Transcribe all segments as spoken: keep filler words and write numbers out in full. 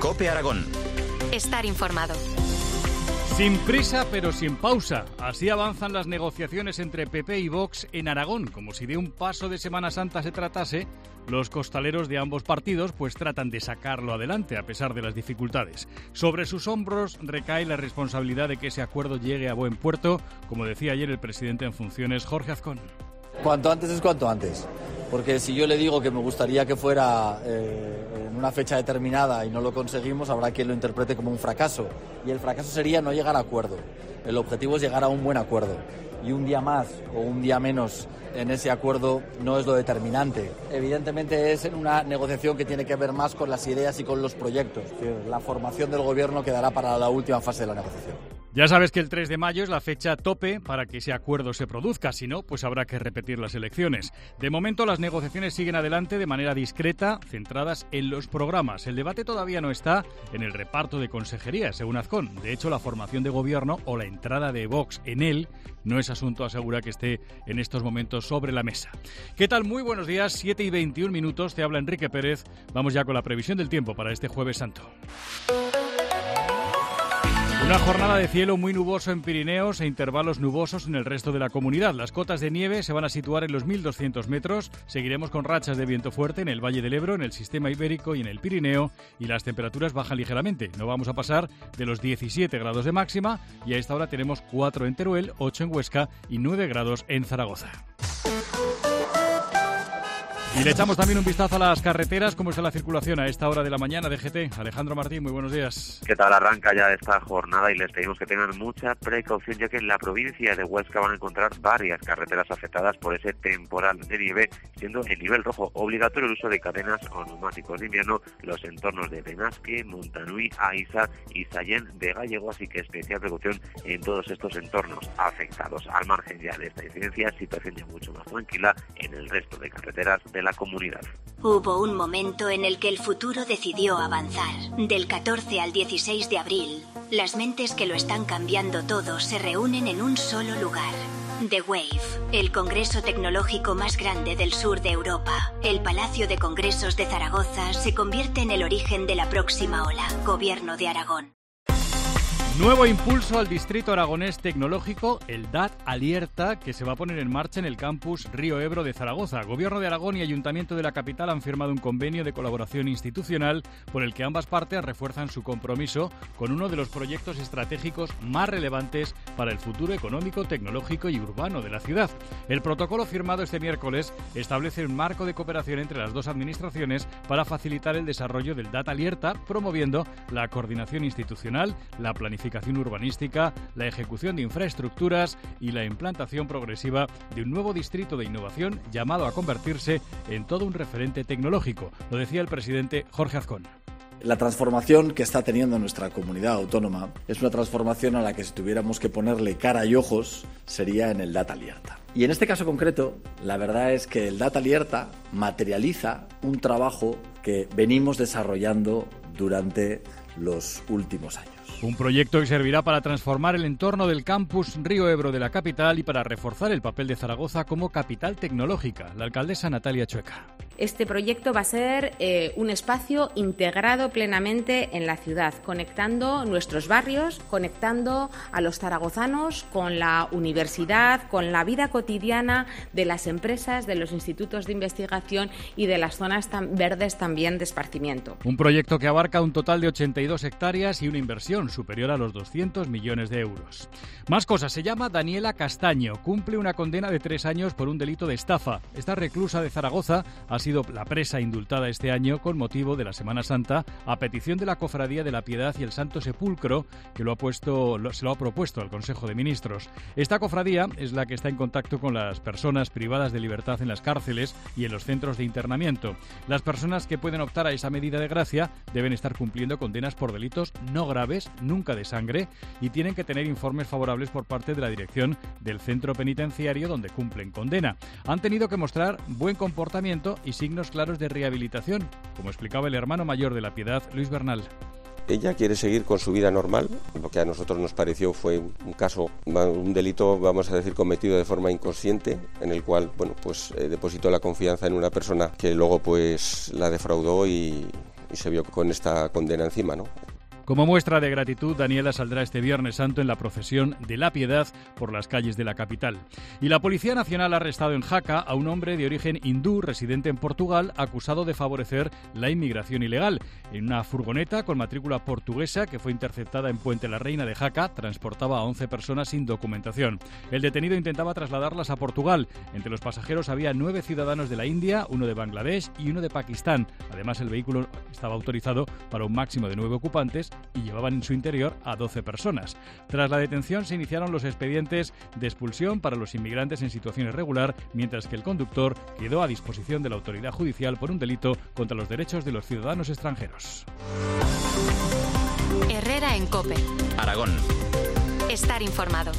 COPE Aragón. Estar informado. Sin prisa, pero sin pausa. Así avanzan las negociaciones entre P P y Vox en Aragón. Como si de un paso de Semana Santa se tratase, los costaleros de ambos partidos pues tratan de sacarlo adelante a pesar de las dificultades. Sobre sus hombros recae la responsabilidad de que ese acuerdo llegue a buen puerto, como decía ayer el presidente en funciones, Jorge Azcón. Cuanto antes es cuanto antes, porque si yo le digo que me gustaría que fuera eh, en una fecha determinada y no lo conseguimos, habrá quien lo interprete como un fracaso, y el fracaso sería no llegar a acuerdo. El objetivo es llegar a un buen acuerdo, y un día más o un día menos en ese acuerdo no es lo determinante. Evidentemente es en una negociación que tiene que ver más con las ideas y con los proyectos, que la formación del gobierno quedará para la última fase de la negociación. Ya sabes que el tres de mayo es la fecha tope para que ese acuerdo se produzca, si no, pues habrá que repetir las elecciones. De momento las negociaciones siguen adelante de manera discreta, centradas en los programas. El debate todavía no está en el reparto de consejerías, según Azcón. De hecho, la formación de gobierno o la entrada de Vox en él no es asunto, asegura, que esté en estos momentos sobre la mesa. ¿Qué tal? Muy buenos días, siete y veintiún minutos, te habla Enrique Pérez. Vamos ya con la previsión del tiempo para este Jueves Santo. Una jornada de cielo muy nuboso en Pirineos e intervalos nubosos en el resto de la comunidad. Las cotas de nieve se van a situar en los mil doscientos metros. Seguiremos con rachas de viento fuerte en el Valle del Ebro, en el Sistema Ibérico y en el Pirineo. Y las temperaturas bajan ligeramente. No vamos a pasar de los diecisiete grados de máxima. Y a esta hora tenemos cuatro en Teruel, ocho en Huesca y nueve grados en Zaragoza. Y le echamos también un vistazo a las carreteras, cómo está la circulación a esta hora de la mañana de G T. Alejandro Martín, muy buenos días. ¿Qué tal? Arranca ya esta jornada y les pedimos que tengan mucha precaución, ya que en la provincia de Huesca van a encontrar varias carreteras afectadas por ese temporal de nieve, siendo en nivel rojo obligatorio el uso de cadenas o neumáticos de invierno los entornos de Benasque, Montanui, Aiza y Sallén de Gallego, así que especial precaución en todos estos entornos afectados. Al margen ya de esta incidencia, situación ya mucho más tranquila en el resto de carreteras de la la comunidad. Hubo un momento en el que el futuro decidió avanzar. Del catorce al dieciséis de abril, las mentes que lo están cambiando todo se reúnen en un solo lugar. The Wave, el congreso tecnológico más grande del sur de Europa. El Palacio de Congresos de Zaragoza se convierte en el origen de la próxima ola. Gobierno de Aragón. Nuevo impulso al Distrito Aragonés Tecnológico, el D A T Alierta, que se va a poner en marcha en el campus Río Ebro de Zaragoza. Gobierno de Aragón y Ayuntamiento de la capital han firmado un convenio de colaboración institucional por el que ambas partes refuerzan su compromiso con uno de los proyectos estratégicos más relevantes para el futuro económico, tecnológico y urbano de la ciudad. El protocolo firmado este miércoles establece un marco de cooperación entre las dos administraciones para facilitar el desarrollo del D A T Alierta, promoviendo la coordinación institucional, la planificación urbanística, la ejecución de infraestructuras y la implantación progresiva de un nuevo distrito de innovación llamado a convertirse en todo un referente tecnológico. Lo decía el presidente Jorge Azcón. La transformación que está teniendo nuestra comunidad autónoma es una transformación a la que si tuviéramos que ponerle cara y ojos sería en el D A T Alierta. Y en este caso concreto, la verdad es que el D A T Alierta materializa un trabajo que venimos desarrollando durante los últimos años. Un proyecto que servirá para transformar el entorno del campus Río Ebro de la capital y para reforzar el papel de Zaragoza como capital tecnológica. La alcaldesa Natalia Chueca. Este proyecto va a ser eh, un espacio integrado plenamente en la ciudad, conectando nuestros barrios, conectando a los zaragozanos con la universidad, con la vida cotidiana de las empresas, de los institutos de investigación y de las zonas tan verdes también de esparcimiento. Un proyecto que abarca un total de ochenta y dos hectáreas y una inversión superior a los doscientos millones de euros. Más cosas. Se llama Daniela Castaño. Cumple una condena de tres años por un delito de estafa. Esta reclusa de Zaragoza ha sido la presa indultada este año con motivo de la Semana Santa a petición de la Cofradía de la Piedad y el Santo Sepulcro, que lo ha puesto, lo, se lo ha propuesto al Consejo de Ministros. Esta cofradía es la que está en contacto con las personas privadas de libertad en las cárceles y en los centros de internamiento. Las personas que pueden optar a esa medida de gracia deben estar cumpliendo condenas por delitos no graves, nunca de sangre, y tienen que tener informes favorables por parte de la dirección del centro penitenciario donde cumplen condena. Han tenido que mostrar buen comportamiento y signos claros de rehabilitación, como explicaba el hermano mayor de la Piedad, Luis Bernal. Ella quiere seguir con su vida normal. Lo que a nosotros nos pareció fue un caso, un delito, vamos a decir, cometido de forma inconsciente, en el cual, bueno, pues eh, depositó la confianza en una persona que luego pues la defraudó y y se vio con esta condena encima, ¿no? Como muestra de gratitud, Daniela saldrá este Viernes Santo en la procesión de la Piedad por las calles de la capital. Y la Policía Nacional ha arrestado en Jaca a un hombre de origen hindú residente en Portugal acusado de favorecer la inmigración ilegal. En una furgoneta con matrícula portuguesa que fue interceptada en Puente la Reina de Jaca, transportaba a once personas sin documentación. El detenido intentaba trasladarlas a Portugal. Entre los pasajeros había nueve ciudadanos de la India, uno de Bangladesh y uno de Pakistán. Además, el vehículo estaba autorizado para un máximo de nueve ocupantes y llevaban en su interior a doce personas. Tras la detención se iniciaron los expedientes de expulsión para los inmigrantes en situación irregular, mientras que el conductor quedó a disposición de la autoridad judicial por un delito contra los derechos de los ciudadanos extranjeros. Herrera en COPE. Aragón. Estar informado.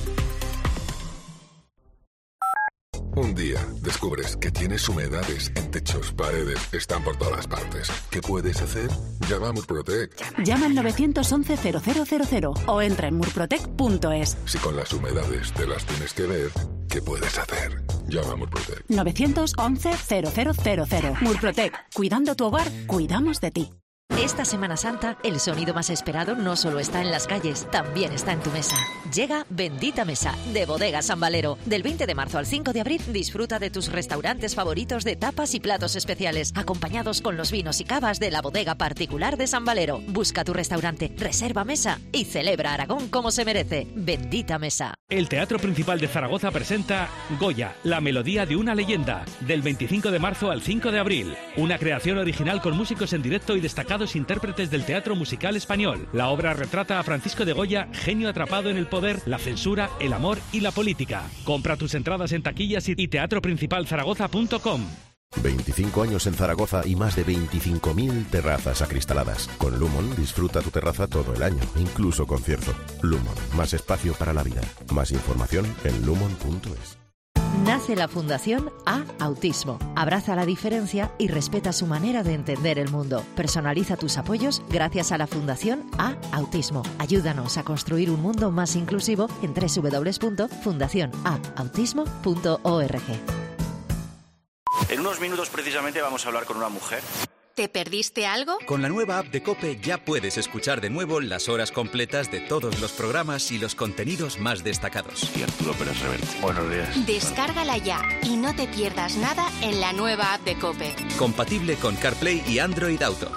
Un día descubres que tienes humedades en techos, paredes, están por todas partes. ¿Qué puedes hacer? Llama a Murprotec. Llama al nueve once cero cero cero cero o entra en murprotec punto es. Si con las humedades te las tienes que ver, ¿qué puedes hacer? Llama a Murprotec. nueve once cero cero cero cero. Murprotec. Cuidando tu hogar, cuidamos de ti. Esta Semana Santa, el sonido más esperado no solo está en las calles, también está en tu mesa. Llega Bendita Mesa, de Bodega San Valero. Del veinte de marzo al cinco de abril, disfruta de tus restaurantes favoritos de tapas y platos especiales, acompañados con los vinos y cavas de la bodega particular de San Valero. Busca tu restaurante, reserva mesa y celebra Aragón como se merece. Bendita Mesa. El Teatro Principal de Zaragoza presenta Goya, la melodía de una leyenda, del veinticinco de marzo al cinco de abril. Una creación original con músicos en directo y destacados intérpretes del teatro musical español. La obra retrata a Francisco de Goya, genio atrapado en el poder, la censura, el amor y la política. Compra tus entradas en taquillas y teatro principal zaragoza punto com. veinticinco años en Zaragoza y más de veinticinco mil terrazas acristaladas. Con Lumon disfruta tu terraza todo el año, incluso concierto. Lumon, más espacio para la vida. Más información en lumon punto es. Nace la Fundación A Autismo. Abraza la diferencia y respeta su manera de entender el mundo. Personaliza tus apoyos gracias a la Fundación A Autismo. Ayúdanos a construir un mundo más inclusivo en doble u doble u doble u punto fundación a autismo punto org. En unos minutos precisamente vamos a hablar con una mujer. ¿Te perdiste algo? Con la nueva app de COPE ya puedes escuchar de nuevo las horas completas de todos los programas y los contenidos más destacados. Y Arturo Pérez Reverte. Buenos días. Descárgala ya y no te pierdas nada en la nueva app de COPE. Compatible con CarPlay y Android Auto.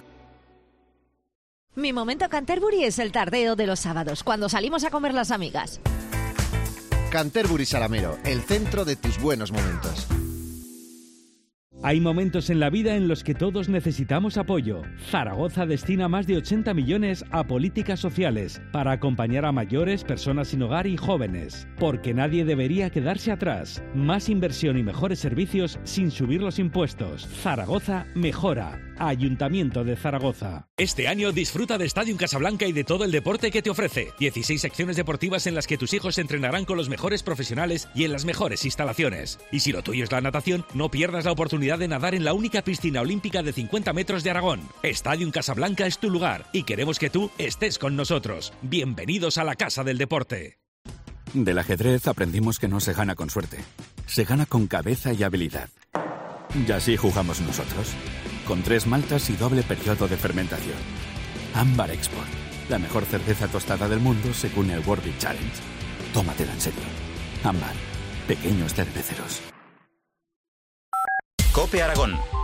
Mi momento Canterbury es el tardeo de los sábados, cuando salimos a comer las amigas. Canterbury Salamero, el centro de tus buenos momentos. Hay momentos en la vida en los que todos necesitamos apoyo. Zaragoza destina más de ochenta millones a políticas sociales para acompañar a mayores, personas sin hogar y jóvenes. Porque nadie debería quedarse atrás. Más inversión y mejores servicios sin subir los impuestos. Zaragoza mejora. Ayuntamiento de Zaragoza. Este año disfruta de Stadium Casablanca y de todo el deporte que te ofrece. dieciséis secciones deportivas en las que tus hijos se entrenarán con los mejores profesionales y en las mejores instalaciones. Y si lo tuyo es la natación, no pierdas la oportunidad de nadar en la única piscina olímpica de cincuenta metros de Aragón. Stadium Casablanca es tu lugar y queremos que tú estés con nosotros. Bienvenidos a la Casa del Deporte. Del ajedrez aprendimos que no se gana con suerte, se gana con cabeza y habilidad. Y así jugamos nosotros, con tres maltas y doble periodo de fermentación. Ámbar Export, la mejor cerveza tostada del mundo según el World Beer Challenge. Tómatela en serio. Ámbar, pequeños cerveceros. COPE Aragón.